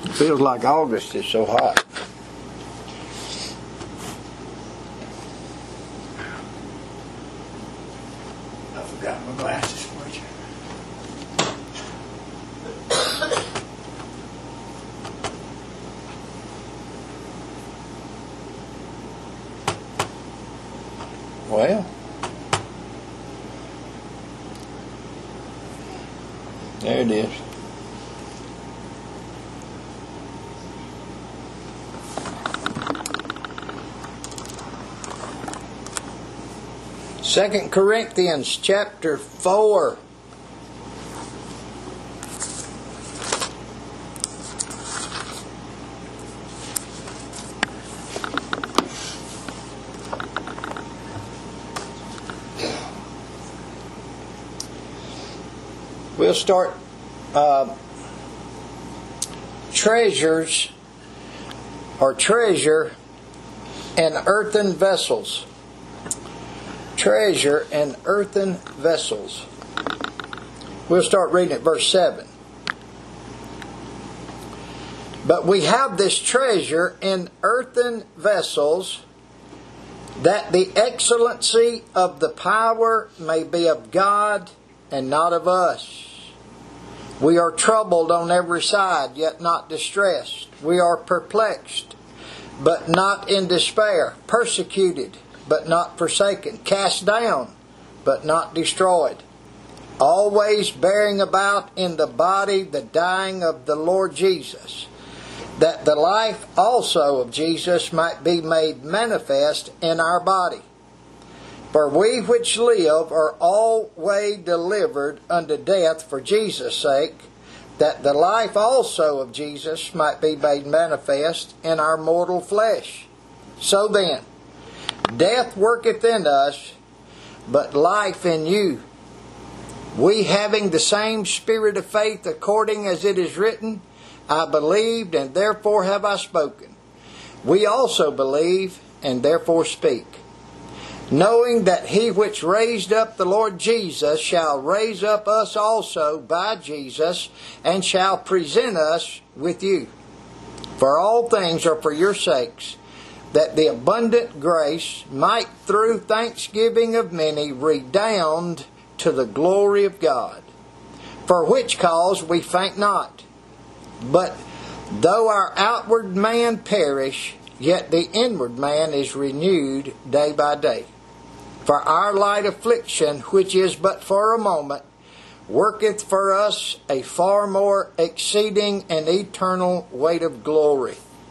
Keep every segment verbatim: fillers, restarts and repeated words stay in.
Feels like August is so hot. I forgot my glasses for you. Well, there it is. Second Corinthians chapter four. We'll start uh, treasures or treasure in earthen vessels. Treasure in earthen vessels. We'll start reading at verse seven. But we have this treasure in earthen vessels, that the excellency of the power may be of God and not of us. We are troubled on every side, yet not distressed. We are perplexed, but not in despair. Persecuted, but not forsaken. Cast down, but not destroyed. Always bearing about in the body the dying of the Lord Jesus, that the life also of Jesus might be made manifest in our body. For we which live are always delivered unto death for Jesus' sake, that the life also of Jesus might be made manifest in our mortal flesh. So then, death worketh in us, but life in you. We having the same spirit of faith, according as it is written, I believed, and therefore have I spoken. We also believe, and therefore speak. Knowing that he which raised up the Lord Jesus shall raise up us also by Jesus, and shall present us with you. For all things are for your sakes, that the abundant grace might through thanksgiving of many redound to the glory of God. For which cause we faint not. But though our outward man perish, yet the inward man is renewed day by day. For our light affliction, which is but for a moment, worketh for us a far more exceeding and eternal weight of glory.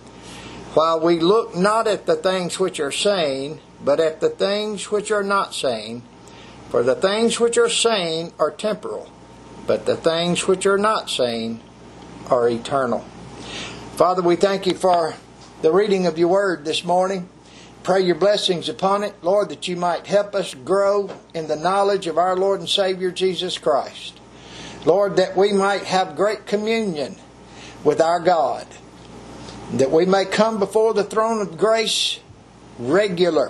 While we look not at the things which are seen, but at the things which are not seen. For the things which are seen are temporal, but the things which are not seen are eternal. Father, we thank you for the reading of your word this morning. Pray your blessings upon it, Lord, that you might help us grow in the knowledge of our Lord and Savior Jesus Christ. Lord, that we might have great communion with our God. That we may come before the throne of grace regular,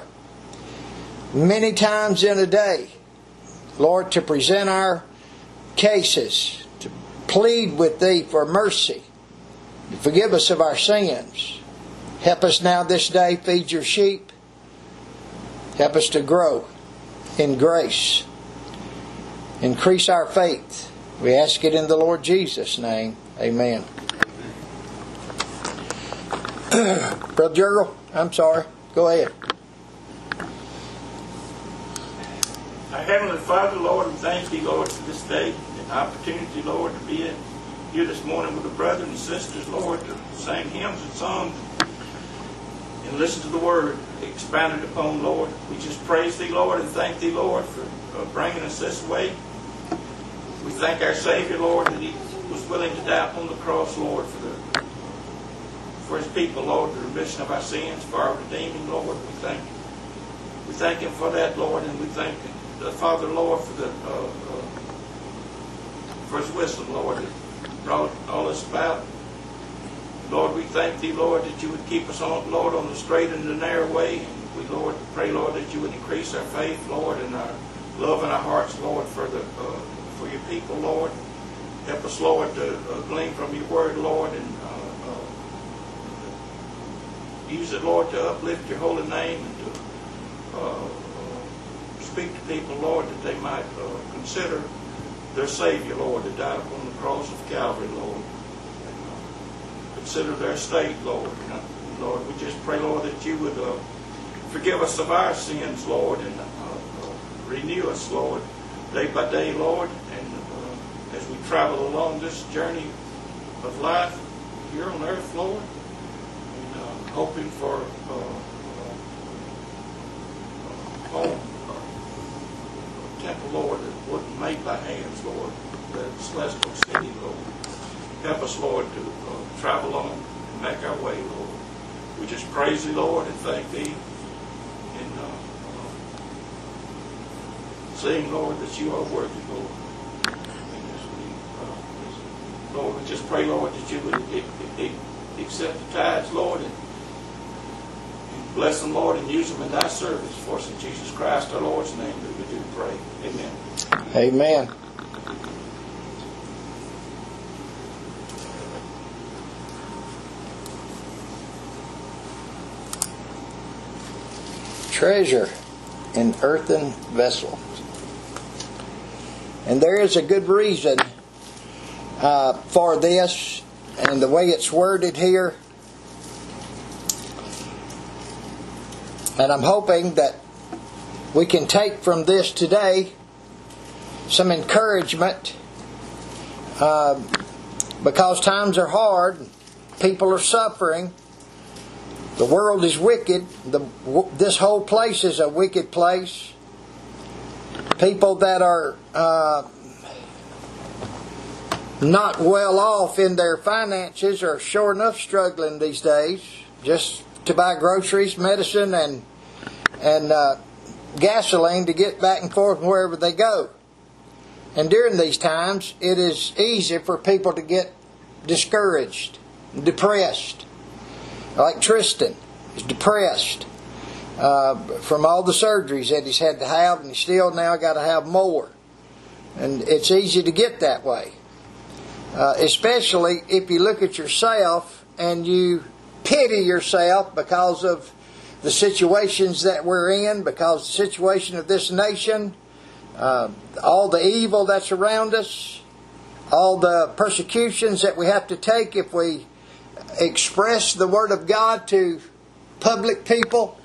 many times in a day. Lord, to present our cases, to plead with Thee for mercy. Forgive us of our sins. Help us now this day feed your sheep. Help us to grow in grace. Increase our faith. We ask it in the Lord Jesus' name. Amen. Brother Jurgle, I'm sorry. Go ahead. Our Heavenly Father, Lord, we thank Thee, Lord, for this day, the opportunity, Lord, to be here this morning with the brothers and sisters, Lord, to sing hymns and songs and listen to the Word expounded upon, Lord. We just praise Thee, Lord, and thank Thee, Lord, for uh, bringing us this way. We thank our Savior, Lord, that He was willing to die upon the cross, Lord, for the for His people, Lord, the remission of our sins, for our redeeming, Lord. We thank we thank Him for that, Lord, and we thank the Father, Lord, for the uh, uh, for His wisdom, Lord, that brought all this about. Lord, we thank Thee, Lord, that You would keep us on, Lord, on the straight and the narrow way. And we, Lord, pray, Lord, that You would increase our faith, Lord, and our love in our hearts, Lord, for the uh, for Your people, Lord. Help us, Lord, to uh, glean from Your Word, Lord, and uh, uh, use it, Lord, to uplift your holy name and to uh, speak to people, Lord, that they might uh, consider their Savior, Lord, that died upon the cross of Calvary, Lord. And, uh, consider their state, Lord. And, uh, Lord, we just pray, Lord, that you would uh, forgive us of our sins, Lord, and uh, uh, renew us, Lord, day by day, Lord. And uh, as we travel along this journey of life here on earth, Lord, and uh, hoping for uh, uh, home. Temple, Lord, that wasn't made by hands, Lord, that celestial city, Lord. Help us, Lord, to uh, travel on and make our way, Lord. We just praise Thee, Lord, and thank Thee, and uh, uh, saying, Lord, that You are worthy, Lord. And as we, uh, Lord, we just pray, Lord, that You would e- e- accept the tithes, Lord, and bless them, Lord, and use them in Thy service. For us in Jesus Christ, our Lord's name, that we do pray. Amen. Amen. Treasure in earthen vessels. And there is a good reason uh, for this, and the way it's worded here. And I'm hoping that we can take from this today some encouragement, uh, because times are hard, people are suffering, the world is wicked, the, this whole place is a wicked place. People that are uh, not well off in their finances are sure enough struggling these days, just to buy groceries, medicine, and and uh, gasoline to get back and forth wherever they go. And during these times, it is easy for people to get discouraged, depressed. Like Tristan is depressed uh, from all the surgeries that he's had to have, and he's still now got to have more. And it's easy to get that way, uh, especially if you look at yourself and you pity yourself because of the situations that we're in, because of the situation of this nation, uh, all the evil that's around us, all the persecutions that we have to take if we express the Word of God to public people.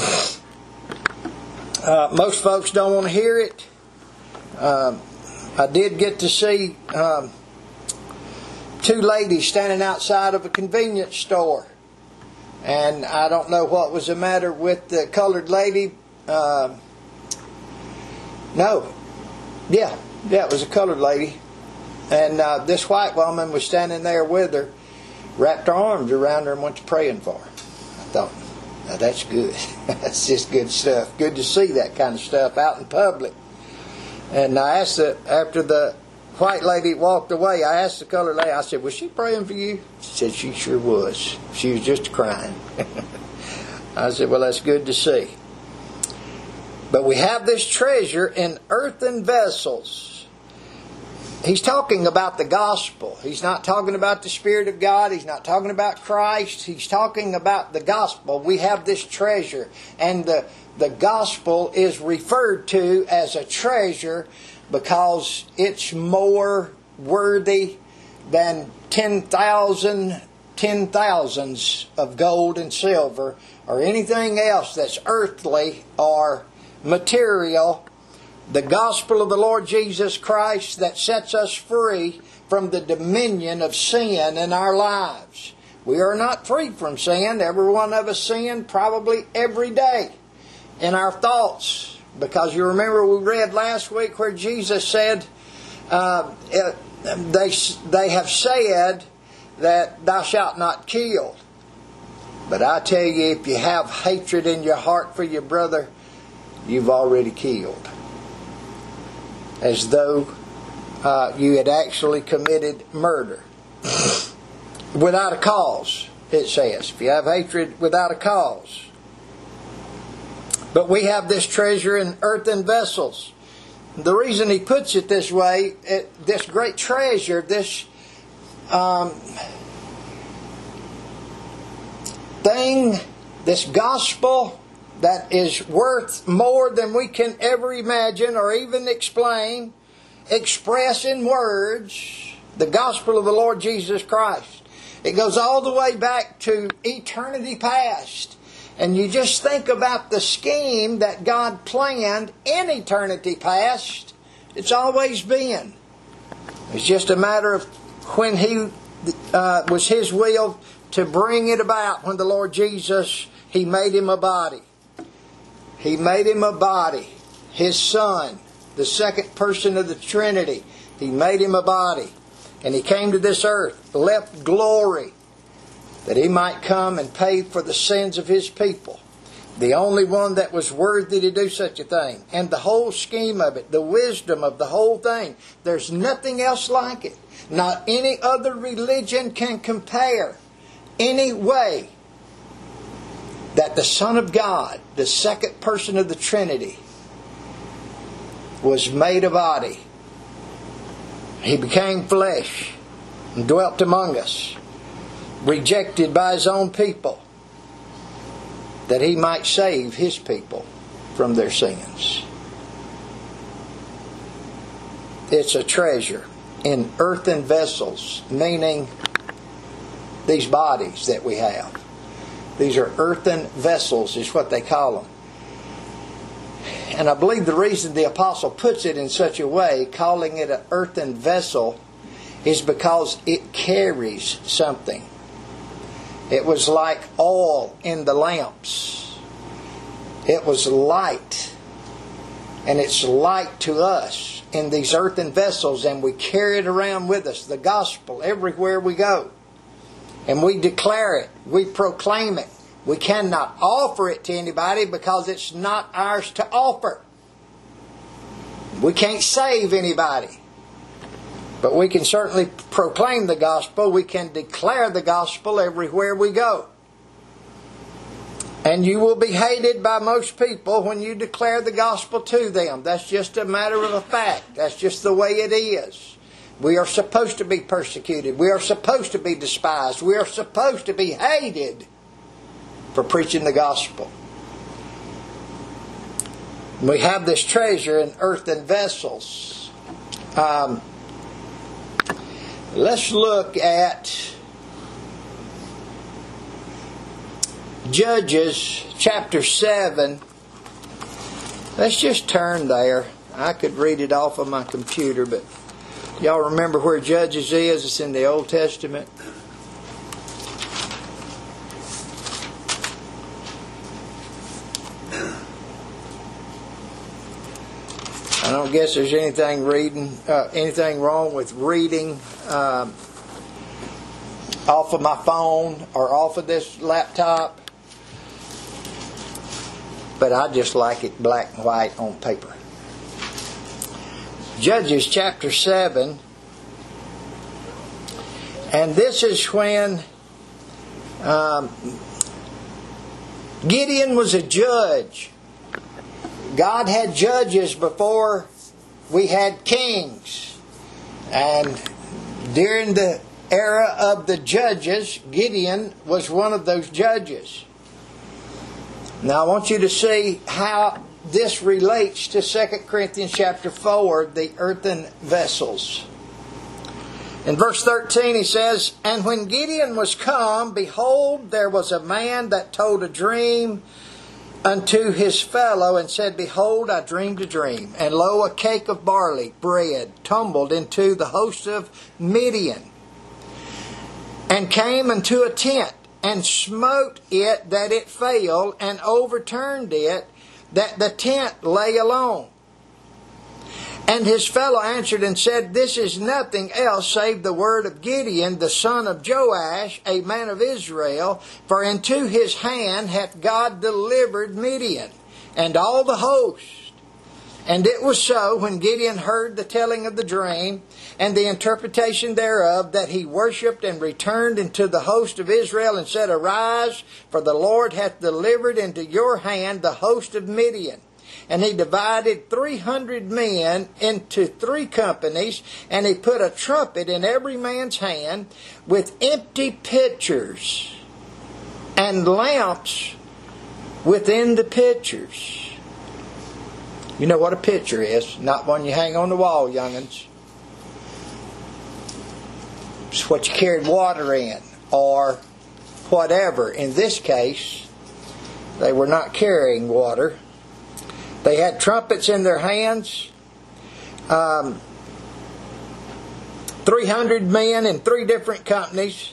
Uh, most folks don't want to hear it. Um, I did get to see um, two ladies standing outside of a convenience store. And I don't know what was the matter with the colored lady. Uh, no. Yeah. Yeah, it was a colored lady. And uh, this white woman was standing there with her, wrapped her arms around her and went to praying for her. I thought, now that's good. That's just good stuff. Good to see that kind of stuff out in public. And I asked her, after the white lady walked away, I asked the colored lady, I said, was she praying for you? She said she sure was. She was just crying. I said, well, that's good to see. But we have this treasure in earthen vessels. He's talking about the gospel. He's not talking about the Spirit of God. He's not talking about Christ. He's talking about the gospel. We have this treasure. And the, the gospel is referred to as a treasure because it's more worthy than ten thousand, ten thousands of gold and silver or anything else that's earthly or material. The gospel of the Lord Jesus Christ that sets us free from the dominion of sin in our lives. We are not free from sin. Every one of us sin probably every day in our thoughts. Because you remember we read last week where Jesus said, uh, they, they have said that thou shalt not kill. But I tell you, if you have hatred in your heart for your brother, you've already killed. As though uh, you had actually committed murder. Without a cause, it says. If you have hatred without a cause. But we have this treasure in earthen vessels. The reason he puts it this way, it, this great treasure, this um, thing, this gospel that is worth more than we can ever imagine or even explain, express in words, the gospel of the Lord Jesus Christ. It goes all the way back to eternity past. And you just think about the scheme that God planned in eternity past. It's always been. It's just a matter of when He uh, was His will to bring it about. When the Lord Jesus, He made Him a body. He made Him a body. His Son, the second person of the Trinity. He made Him a body. And He came to this earth, left glory, that He might come and pay for the sins of His people. The only one that was worthy to do such a thing. And the whole scheme of it, the wisdom of the whole thing. There's nothing else like it. Not any other religion can compare any way that the Son of God, the second person of the Trinity, was made a body. He became flesh and dwelt among us, rejected by His own people, that He might save His people from their sins. It's a treasure in earthen vessels, meaning these bodies that we have. These are earthen vessels is what they call them. And I believe the reason the apostle puts it in such a way, calling it an earthen vessel, is because it carries something. It was like oil in the lamps. It was light. And it's light to us in these earthen vessels, and we carry it around with us, the gospel, everywhere we go. And we declare it. We proclaim it. We cannot offer it to anybody because it's not ours to offer. We can't save anybody. But we can certainly proclaim the gospel. We can declare the gospel everywhere we go. And you will be hated by most people when you declare the gospel to them. That's just a matter of a fact. That's just the way it is. We are supposed to be persecuted. We are supposed to be despised. We are supposed to be hated for preaching the gospel. We have this treasure in earthen vessels. Um, let's look at Judges chapter seven. Let's just turn there. I could read it off of my computer, but y'all remember where Judges is? It's in the Old Testament. I don't guess there's anything reading, uh, anything wrong with reading um, off of my phone or off of this laptop. But I just like it black and white on paper. Judges chapter seven. And this is when um, Gideon was a judge. God had judges before we had kings. And during the era of the judges, Gideon was one of those judges. Now I want you to see how this relates to Second Corinthians chapter four, the earthen vessels. In verse thirteen he says, "And when Gideon was come, behold, there was a man that told a dream unto his fellow, and said, Behold, I dreamed a dream, and lo, a cake of barley bread tumbled into the host of Midian, and came unto a tent, and smote it that it fell, and overturned it, that the tent lay alone. And his fellow answered and said, This is nothing else save the word of Gideon, the son of Joash, a man of Israel. For into his hand hath God delivered Midian, and all the host. And it was so, when Gideon heard the telling of the dream, and the interpretation thereof, that he worshipped and returned into the host of Israel, and said, Arise, for the Lord hath delivered into your hand the host of Midian. And he divided three hundred men into three companies, and he put a trumpet in every man's hand, with empty pitchers, and lamps within the pitchers. You know what a pitcher is, not one you hang on the wall, young'uns. It's what you carried water in, or whatever. In this case, they were not carrying water. They had trumpets in their hands. Um, three hundred men in three different companies.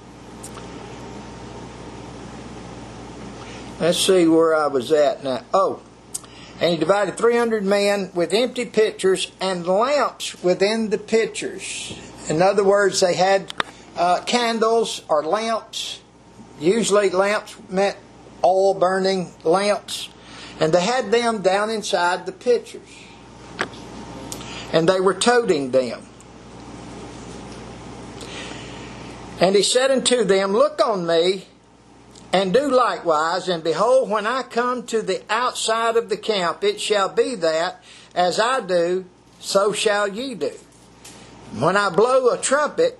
Let's see where I was at now. Oh, and he divided three hundred men with empty pitchers and lamps within the pitchers. In other words, they had uh, candles or lamps. Usually lamps meant oil burning lamps. And they had them down inside the pitchers. And they were toting them. And he said unto them, Look on me, and do likewise, and behold, when I come to the outside of the camp, it shall be that, as I do, so shall ye do. When I blow a trumpet,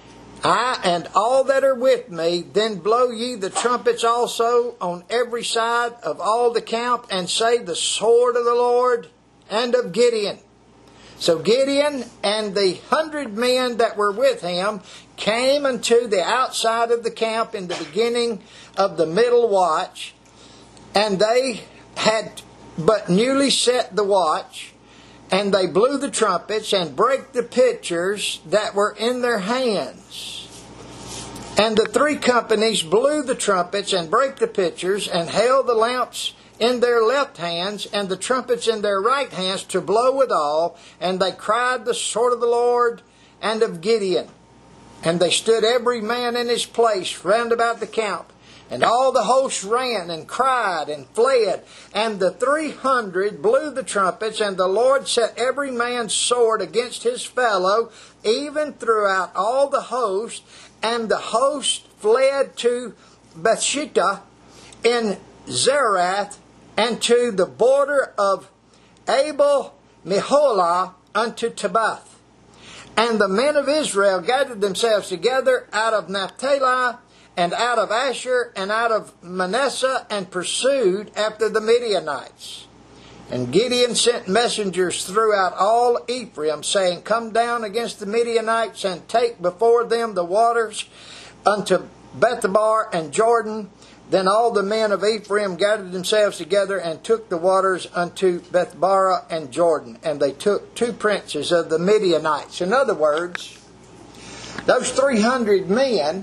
I and all that are with me, then blow ye the trumpets also on every side of all the camp, and say, The sword of the Lord and of Gideon. So Gideon and the hundred men that were with him came unto the outside of the camp in the beginning of the middle watch, and they had but newly set the watch, and they blew the trumpets and brake the pitchers that were in their hands. And the three companies blew the trumpets and brake the pitchers, and held the lamps in their left hands, and the trumpets in their right hands to blow withal. And they cried, The sword of the Lord and of Gideon. And they stood every man in his place round about the camp. And all the host ran and cried and fled. And the three hundred blew the trumpets, and the Lord set every man's sword against his fellow, even throughout all the host. And the host fled to Bethshittah in Zerath, and to the border of Abel Meholah unto Tabbath. And the men of Israel gathered themselves together out of Naphtali, and out of Asher, and out of Manasseh, and pursued after the Midianites. And Gideon sent messengers throughout all Ephraim, saying, Come down against the Midianites, and take before them the waters unto Bethabar and Jordan. Then all the men of Ephraim gathered themselves together, and took the waters unto Bethbara and Jordan. And they took two princes of the Midianites. In other words, those three hundred men,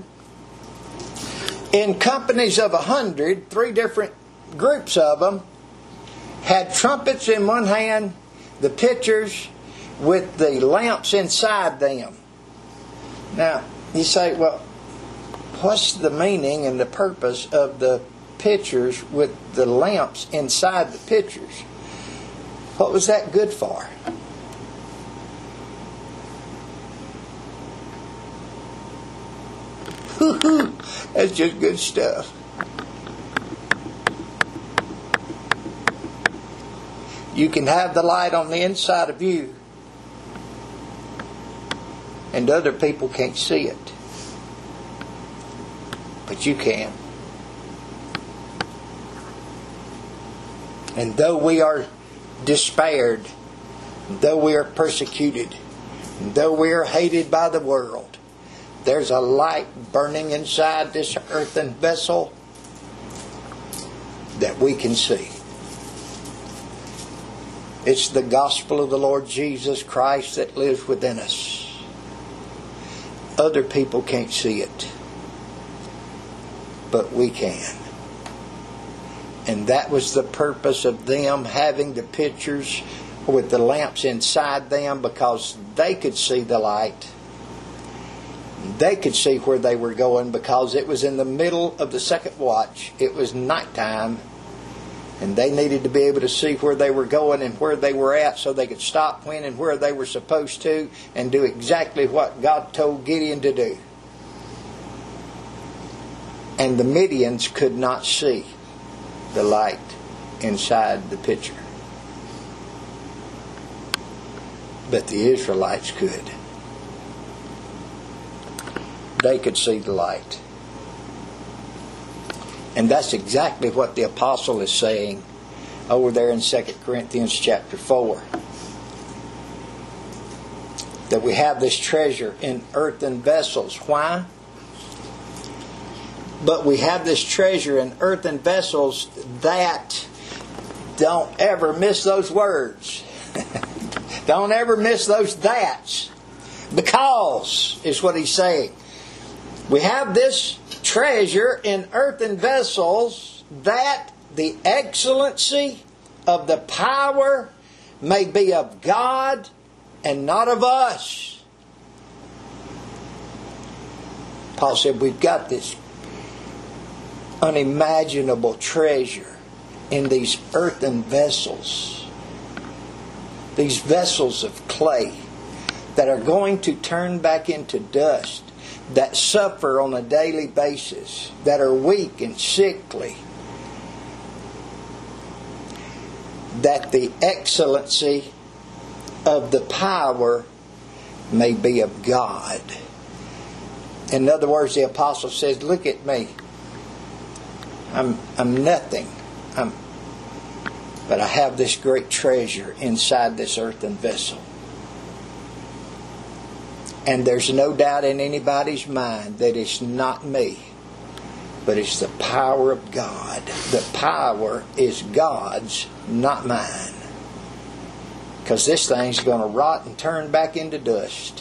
in companies of a hundred, three different groups of them, had trumpets in one hand, the pitchers with the lamps inside them. Now, you say, well, what's the meaning and the purpose of the pitchers with the lamps inside the pitchers? What was that good for? That's just good stuff. You can have the light on the inside of you, and other people can't see it. But you can. And though we are despaired, though we are persecuted, though we are hated by the world, there's a light burning inside this earthen vessel that we can see. It's the gospel of the Lord Jesus Christ that lives within us. Other people can't see it, but we can. And that was the purpose of them having the pitchers with the lamps inside them, because they could see the light. They could see where they were going, because it was in the middle of the second watch. It was nighttime, and they needed to be able to see where they were going and where they were at, so they could stop when and where they were supposed to, and do exactly what God told Gideon to do. And the Midians could not see the light inside the pitcher, but the Israelites could. They could see the light. And that's exactly what the apostle is saying over there in Second Corinthians chapter four. That we have this treasure in earthen vessels. Why? But we have this treasure in earthen vessels that, don't ever miss those words. Don't ever miss those that's. Because is what he's saying. We have this treasure in earthen vessels that the excellency of the power may be of God and not of us. Paul said we've got this unimaginable treasure in these earthen vessels. These vessels of clay that are going to turn back into dust, that suffer on a daily basis, that are weak and sickly, that the excellency of the power may be of God. In other words, the apostle says, look at me. I'm I'm nothing. I'm, but I have this great treasure inside this earthen vessel. And there's no doubt in anybody's mind that it's not me, but it's the power of God. The power is God's, not mine. Because this thing's going to rot and turn back into dust.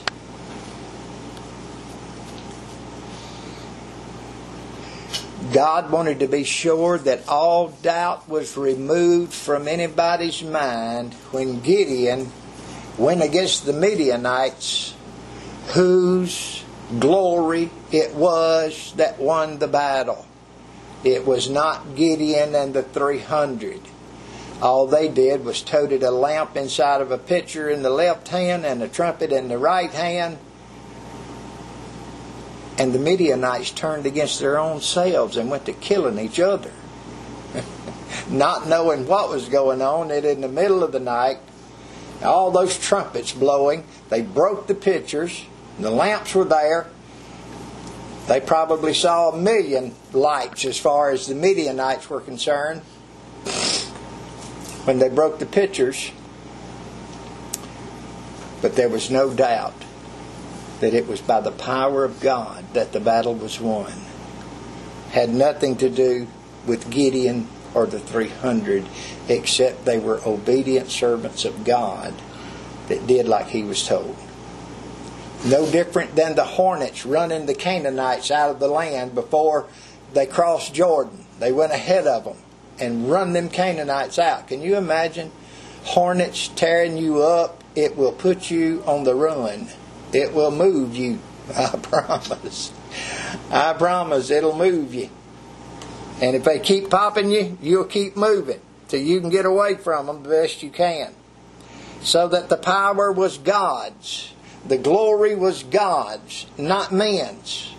God wanted to be sure that all doubt was removed from anybody's mind when Gideon went against the Midianites, whose glory it was that won the battle. It was not Gideon and the three hundred. All they did was toted a lamp inside of a pitcher in the left hand and a trumpet in the right hand. And the Midianites turned against their own selves and went to killing each other. Not knowing what was going on, and in the middle of the night, all those trumpets blowing, they broke the pitchers, the lamps were there. They probably saw a million lights as far as the Midianites were concerned when they broke the pitchers. But there was no doubt that it was by the power of God that the battle was won. Had nothing to do with Gideon or the three hundred, except they were obedient servants of God that did like he was told. No different than the hornets running the Canaanites out of the land before they crossed Jordan. They went ahead of them and run them Canaanites out. Can you imagine hornets tearing you up? It will put you on the run. It will move you. I promise. I promise it'll move you. And if they keep popping you, you'll keep moving till you can get away from them the best you can. So that the power was God's. The glory was God's, not men's.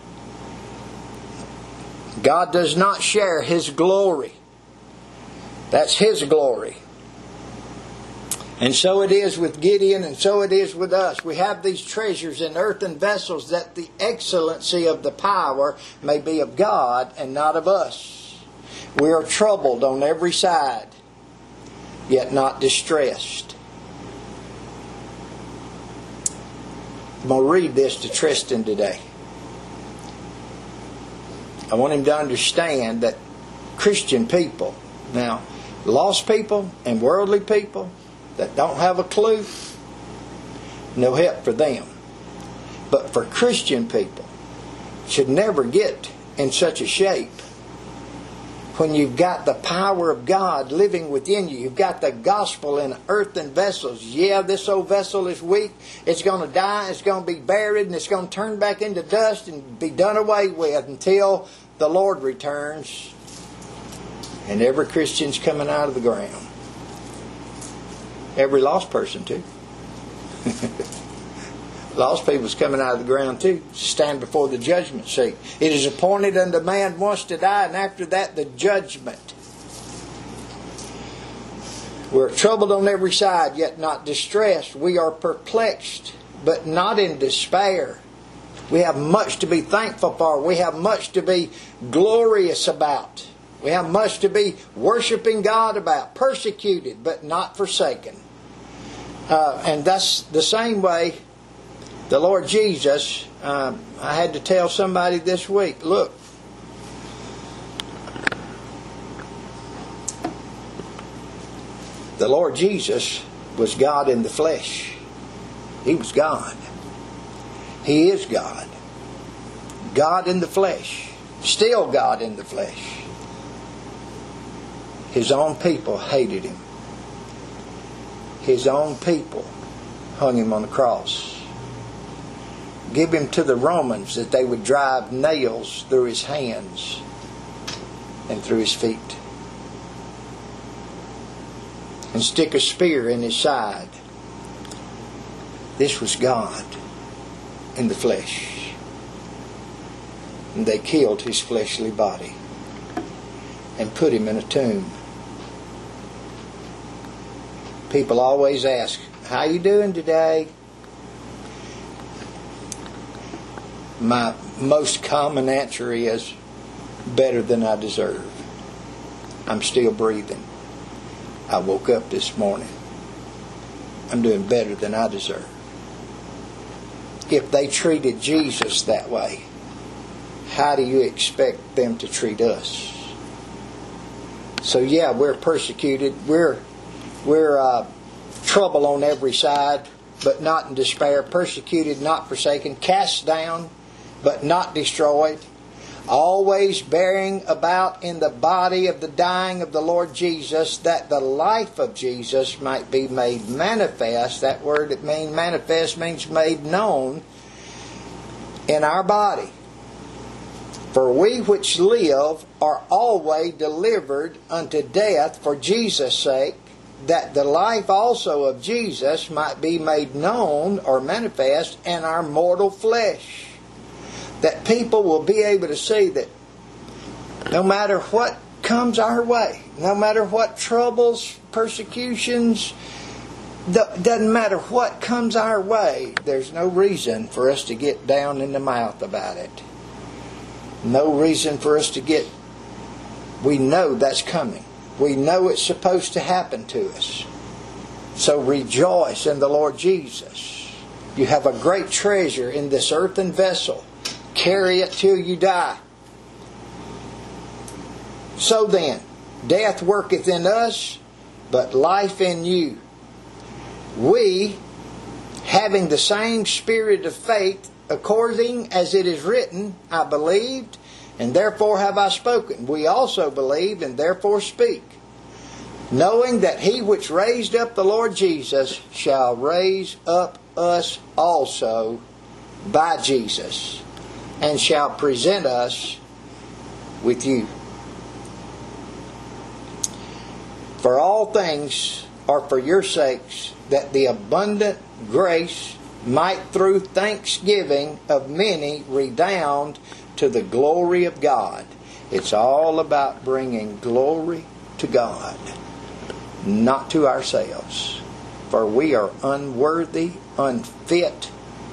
God does not share His glory. That's His glory. And so it is with Gideon, and so it is with us. We have these treasures in earthen vessels that the excellency of the power may be of God and not of us. We are troubled on every side, yet not distressed. I'm going to read this to Tristan today. I want him to understand that Christian people, now, lost people and worldly people that don't have a clue, no help for them. But for Christian people, should never get in such a shape. When you've got the power of God living within you, you've got the gospel in earthen vessels. Yeah, this old vessel is weak. It's going to die. It's going to be buried, and it's going to turn back into dust and be done away with until the Lord returns. And every Christian's coming out of the ground. Every lost person too. Lost people's coming out of the ground too, to stand before the judgment seat. It is appointed unto man once to die, and after that the judgment. We're troubled on every side, yet not distressed. We are perplexed, but not in despair. We have much to be thankful for. We have much to be glorious about. We have much to be worshiping God about. Persecuted, but not forsaken. Uh, and that's the same way the Lord Jesus, uh, I had to tell somebody this week, look, the Lord Jesus was God in the flesh. He was God. He is God. God in the flesh. Still God in the flesh. His own people hated Him. His own people hung Him on the cross. Give Him to the Romans that they would drive nails through His hands and through His feet. And stick a spear in His side. This was God in the flesh. And they killed His fleshly body and put Him in a tomb. People always ask, how you doing today? My most common answer is, better than I deserve. I'm still breathing. I woke up this morning. I'm doing better than I deserve. If they treated Jesus that way, how do you expect them to treat us? So yeah, we're persecuted. We're we're uh, trouble on every side, but not in despair. Persecuted, not forsaken. Cast down, but not destroyed. Always bearing about in the body of the dying of the Lord Jesus, that the life of Jesus might be made manifest. That word that means manifest means made known in our body. For we which live are always delivered unto death for Jesus' sake, that the life also of Jesus might be made known or manifest in our mortal flesh. That people will be able to see that no matter what comes our way, no matter what troubles, persecutions, doesn't matter what comes our way, there's no reason for us to get down in the mouth about it. No reason for us to get... We know that's coming. We know it's supposed to happen to us. So rejoice in the Lord Jesus. You have a great treasure in this earthen vessel. Carry it till you die. So then, death worketh in us, but life in you. We, having the same spirit of faith, according as it is written, I believed, and therefore have I spoken. We also believe, and therefore speak. Knowing that He which raised up the Lord Jesus shall raise up us also by Jesus, and shall present us with you. For all things are for your sakes, that the abundant grace might through thanksgiving of many redound to the glory of God. It's all about bringing glory to God, not to ourselves. For we are unworthy, unfit.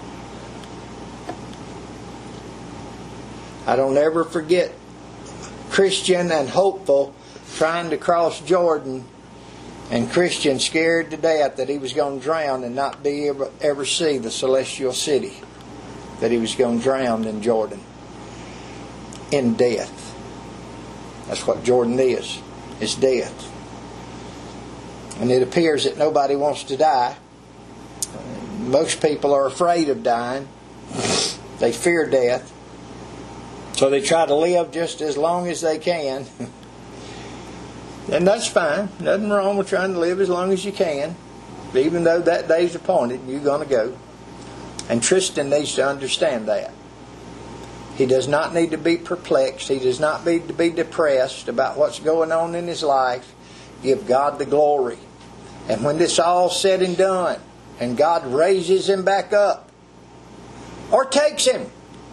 I don't ever forget Christian and hopeful trying to cross Jordan, and Christian scared to death that he was going to drown and not be able to ever see the celestial city, that he was going to drown in Jordan in death. That's what Jordan is. It's death. And it appears that nobody wants to die. Most people are afraid of dying. They fear death. So they try to live just as long as they can. And that's fine. Nothing wrong with trying to live as long as you can. Even though that day's appointed, you're going to go. And Tristan needs to understand that. He does not need to be perplexed. He does not need to be depressed about what's going on in his life. Give God the glory. And when this all's said and done, and God raises him back up, or takes him,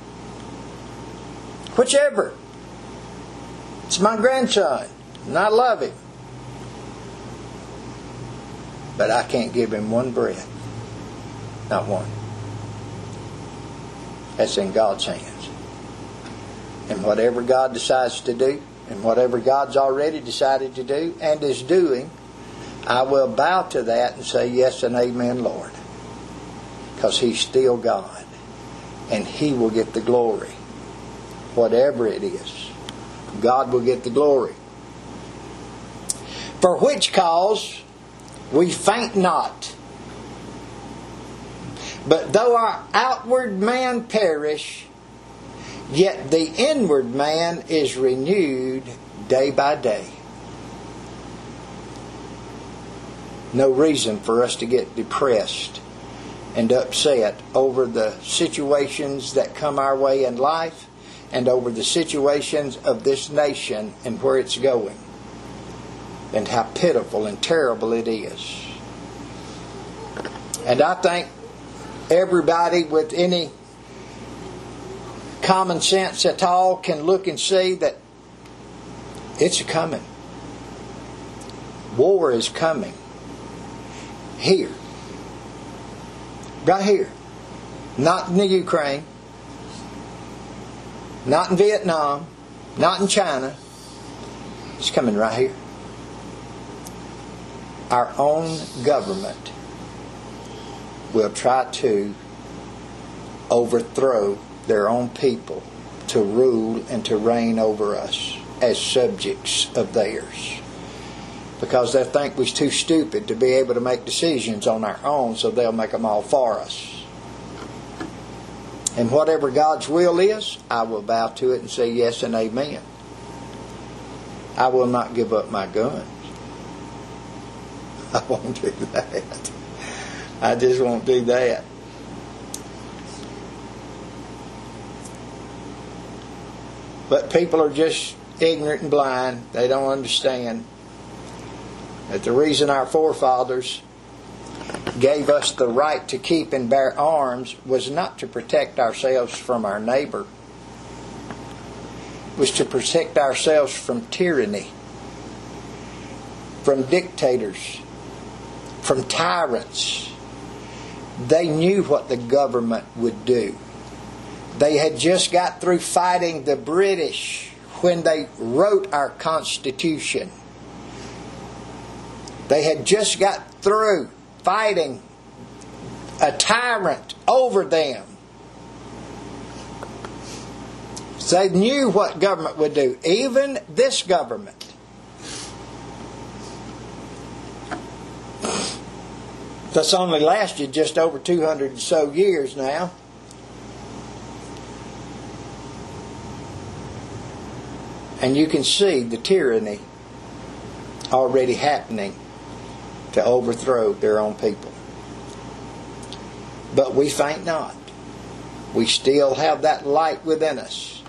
whichever. It's my grandson, and I love him. But I can't give him one breath. Not one. That's in God's hands. And whatever God decides to do, And whatever God's already decided to do and is doing, I will bow to that and say yes and amen, Lord. Because He's still God. And He will get the glory. Whatever it is, God will get the glory. For which cause we faint not. But though our outward man perish, yet the inward man is renewed day by day. No reason for us to get depressed and upset over the situations that come our way in life and over the situations of this nation and where it's going and how pitiful and terrible it is. And I think everybody with any common sense at all can look and see that it's coming. War is coming. Here. Right here. Not in the Ukraine. Not in Vietnam. Not in China. It's coming right here. Our own government will try to overthrow their own people to rule and to reign over us as subjects of theirs. Because they think we're too stupid to be able to make decisions on our own, so they'll make them all for us. And whatever God's will is, I will bow to it and say yes and amen. I will not give up my guns. I won't do that. I just won't do that. But people are just ignorant and blind. They don't understand that the reason our forefathers gave us the right to keep and bear arms was not to protect ourselves from our neighbor. It was to protect ourselves from tyranny, from dictators, from tyrants. They knew what the government would do. They had just got through fighting the British when they wrote our Constitution. They had just got through fighting a tyrant over them. So they knew what government would do. Even this government. That's only lasted just over two hundred and so years now. And you can see the tyranny already happening to overthrow their own people. But we faint not. We still have that light within us.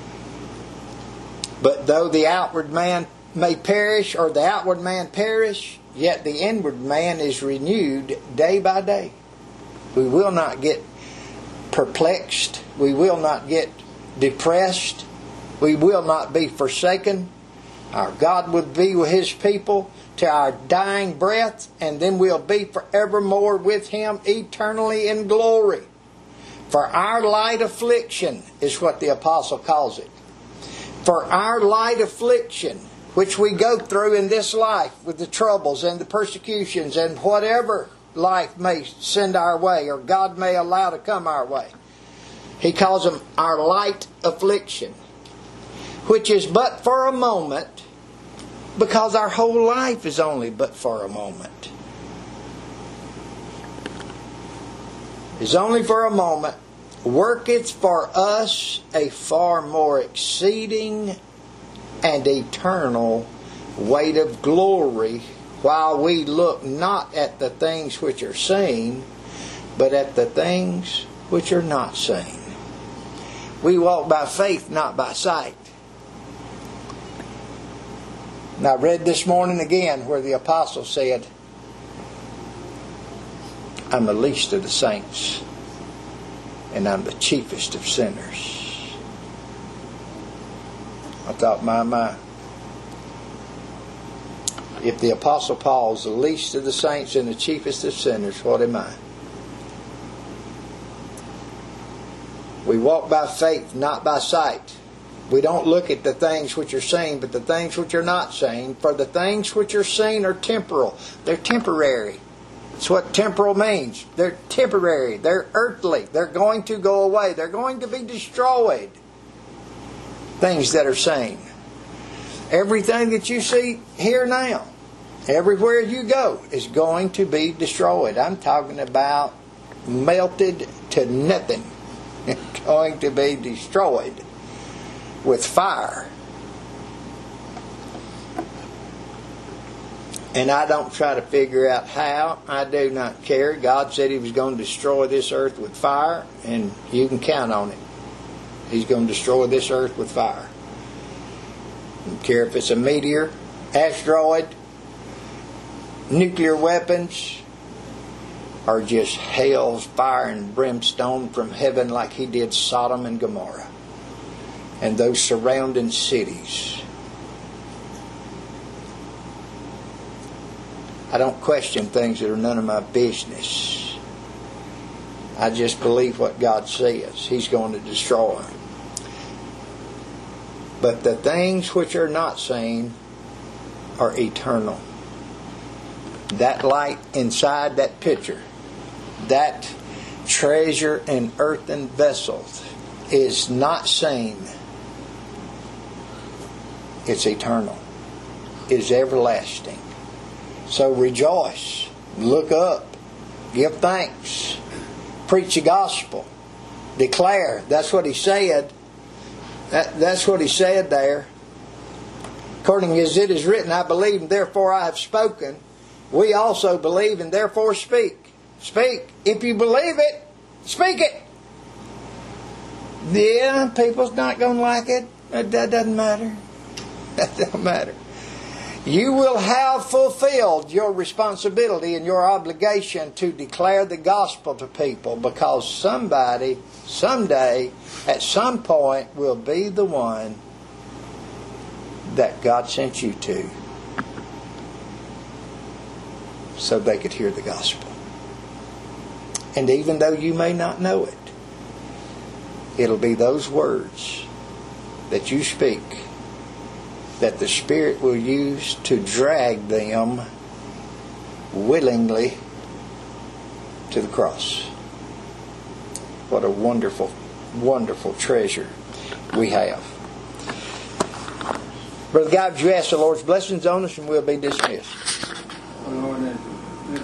But though the outward man may perish, or the outward man perish, yet the inward man is renewed day by day. We will not get perplexed. We will not get depressed. We will not be forsaken. Our God will be with His people to our dying breath, and then we'll be forevermore with Him eternally in glory. For our light affliction is what the apostle calls it. For our light affliction, which we go through in this life with the troubles and the persecutions and whatever life may send our way or God may allow to come our way. He calls them our light affliction, which is but for a moment, because our whole life is only but for a moment. It's only for a moment. Worketh for us a far more exceeding and eternal weight of glory, while we look not at the things which are seen, but at the things which are not seen. We walk by faith, not by sight. And I read this morning again where the apostle said, I'm the least of the saints, and I'm the chiefest of sinners. I thought, my, my. If the apostle Paul is the least of the saints and the chiefest of sinners, what am I? We walk by faith, not by sight. We don't look at the things which are seen, but the things which are not seen. For the things which are seen are temporal. They're temporary. That's what temporal means. They're temporary. They're earthly. They're going to go away. They're going to be destroyed. Things that are seen. Everything that you see here now, everywhere you go, is going to be destroyed. I'm talking about melted to nothing. It's going to be destroyed with fire. And I don't try to figure out how. I do not care. God said He was going to destroy this earth with fire, and you can count on it. He's going to destroy this earth with fire. I don't care if it's a meteor, asteroid, nuclear weapons, or just hell's fire and brimstone from heaven like He did Sodom and Gomorrah and those surrounding cities. I don't question things that are none of my business. I just believe what God says. He's going to destroy them. But the things which are not seen are eternal. That light inside that pitcher, that treasure in earthen vessels, is not seen. It's eternal. It is everlasting. So rejoice. Look up. Give thanks. Preach the gospel. Declare. That's what He said. That, that's what He said there. According as it is written, I believe and therefore I have spoken. We also believe and therefore speak. Speak. If you believe it, speak it. Yeah, people's not going to like it. That doesn't matter. That doesn't matter. You will have fulfilled your responsibility and your obligation to declare the gospel to people, because somebody, someday, at some point, will be the one that God sent you to so they could hear the gospel. And even though you may not know it, it'll be those words that you speak that the Spirit will use to drag them willingly to the cross. What a wonderful, wonderful treasure we have. Brother God, would you ask the Lord's blessings on us, and we'll be dismissed. Lord,